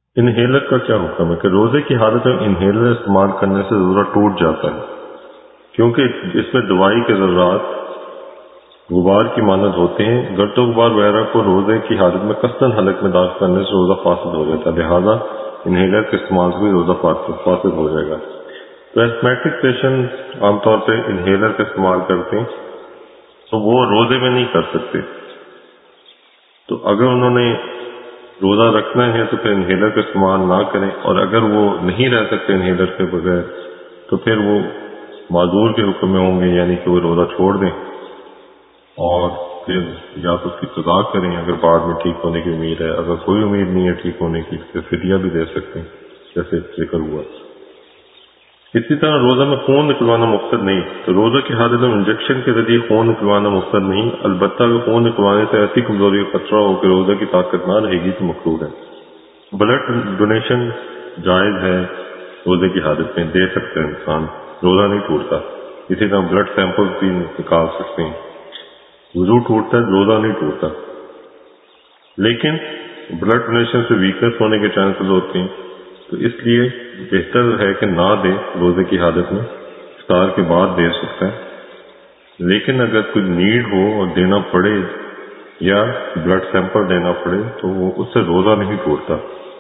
Inhaler کا کیا حکم ہے کہ روزے کی حالت میں انہیلر استعمال کرنے سے روزہ ٹوٹ جاتا ہے، کیونکہ اس میں دوائی کے ذرات غبار کی مانند ہوتے ہیں. گرد و غبار وغیرہ کو روزے کی حالت میں قصداً حلق میں داخل کرنے سے روزہ فاسد ہو جاتا ہے، لہذا انہیلر کے استعمال سے بھی روزہ فاسد ہو جائے گا. تو ایسمیٹک پیشنٹ عام طور پہ انہیلر کا استعمال کرتے ہیں تو وہ روزے میں نہیں کر سکتے. تو اگر انہوں نے روزہ رکھنا ہے تو پھر انہیلر کا استعمال نہ کریں، اور اگر وہ نہیں رہ سکتے انہیلر کے بغیر تو پھر وہ معذور کے حکم میں ہوں گے، یعنی کہ وہ روزہ چھوڑ دیں اور پھر یا تو اس کی قضا کریں اگر بعد میں ٹھیک ہونے کی امید ہے. اگر کوئی امید نہیں ہے ٹھیک ہونے کی تو فدیہ بھی دے سکتے ہیں جیسے ذکر ہوا. اسی طرح روزہ میں خون نکلوانا مقصد نہیں، تو روزہ کی حالت میں انجیکشن کے ذریعے خون نکلوانا مقصد نہیں، البتہ اگر خون نکلوانے سے ایسی کمزوری کا خطرہ ہو کہ روزہ کی طاقت نہ رہے گی تو مکروہ ہے. بلڈ ڈونیشن جائز ہے، روزے کی حالت میں دے سکتے ہیں انسان، روزہ نہیں ٹوٹتا. اسی طرح بلڈ سیمپل بھی نکال سکتے ہیں، وضو ٹوٹتا ہے، روزہ نہیں ٹوٹتا. لیکن بلڈ ڈونیشن سے ویکنس ہونے کے چانسز ہوتے ہیں، تو اس لیے بہتر ہے کہ نہ دے. روزے کی حالت میں افطار کے بعد دے سکتا ہے، لیکن اگر کوئی نیڈ ہو اور دینا پڑے یا بلڈ سیمپل دینا پڑے تو وہ اس سے روزہ نہیں ٹوٹتا.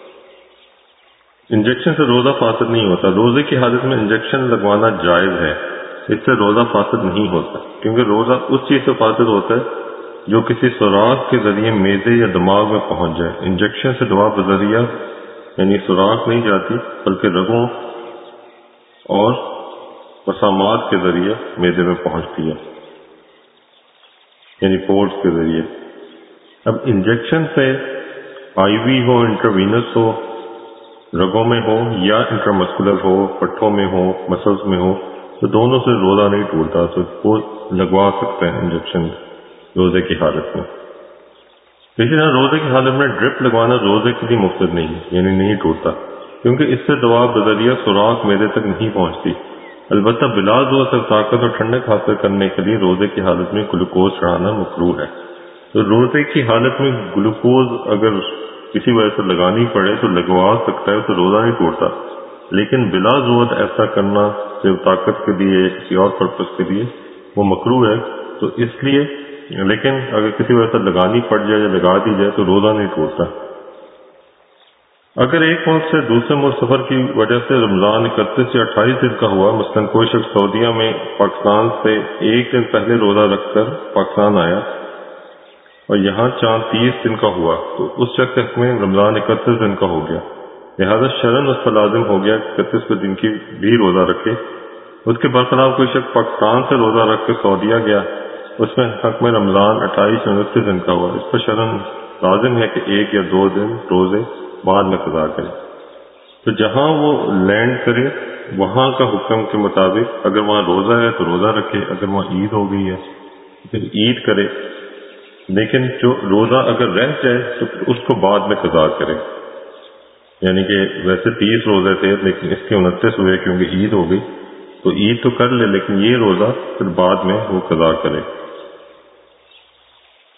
انجیکشن سے روزہ فاسد نہیں ہوتا. روزے کی حالت میں انجیکشن لگوانا جائز ہے، اس سے روزہ فاسد نہیں ہوتا، کیونکہ روزہ اس چیز سے فاسد ہوتا ہے جو کسی سوراخ کے ذریعے معدے یا دماغ میں پہنچ جائے. انجیکشن سے دوا بذریعہ یعنی سوراخ نہیں جاتی، بلکہ رگوں اور مسامات کے ذریعے معدے میں پہنچتی ہے، یعنی پورٹس کے ذریعے. اب انجیکشن سے آئی وی ہو، انٹروینس ہو، رگوں میں ہو، یا انٹرامسکولر ہو، پٹھوں میں ہو، مسلز میں ہو، تو دونوں سے روزہ نہیں ٹوٹتا. تو وہ لگوا سکتے ہیں انجیکشن روزے کی حالت میں. اسی طرح روزے کی حالت میں ڈرپ لگوانا روزے کے لیے مفید نہیں، یعنی نہیں ٹوٹتا، کیونکہ اس سے دوا بذریعہ سوراخ معدے تک نہیں پہنچتی. البتہ بلا زور سے طاقت اور ٹھنڈک حاصل کرنے کے لیے روزے کی حالت میں گلوکوز چڑھانا مکروہ ہے. تو روزے کی حالت میں گلوکوز اگر کسی وجہ سے لگانی پڑے تو لگوا سکتا ہے، تو روزہ نہیں ٹوٹتا. لیکن بلا زور ایسا کرنا صرف طاقت کے لیے کسی اور پرپس کے لیے وہ مکروہ ہے. تو اس لیے لیکن اگر کسی وجہ سے لگانی پڑ جائے یا لگا دی جائے تو روزہ نہیں ٹوٹتا. اگر ایک ملک سے دوسرے ملک سفر کی وجہ سے رمضان 31 یا 28 دن کا ہوا، مثلاً کوئی شخص سعودیہ میں پاکستان سے ایک دن پہلے روزہ رکھ کر پاکستان آیا اور یہاں چاند 30 دن کا ہوا، تو اس شخص کے حق میں رمضان 31 دن کا ہو گیا. لہذا شرعاً اس پر لازم ہو گیا 31 دن کی بھی روزہ رکھے. اس کے برخلاف کوئی شخص پاکستان سے روزہ رکھ کے سعودیہ گیا، اس میں حق میں رمضان 28 یا 29 دن کا ہوا، اس پر شرعاً لازم ہے کہ 1 یا 2 دن روزے بعد میں قضا کرے. تو جہاں وہ لینڈ کرے وہاں کا حکم کے مطابق اگر وہاں روزہ ہے تو روزہ رکھے، اگر وہاں عید ہو گئی ہے پھر عید کرے. لیکن جو روزہ اگر رہ جائے تو پھر اس کو بعد میں قضا کرے، یعنی کہ ویسے 30 روزے تھے لیکن اس کے 29 ہوئے کیونکہ عید ہو گئی، تو عید تو کر لے لیکن یہ روزہ پھر بعد میں وہ قضا کرے.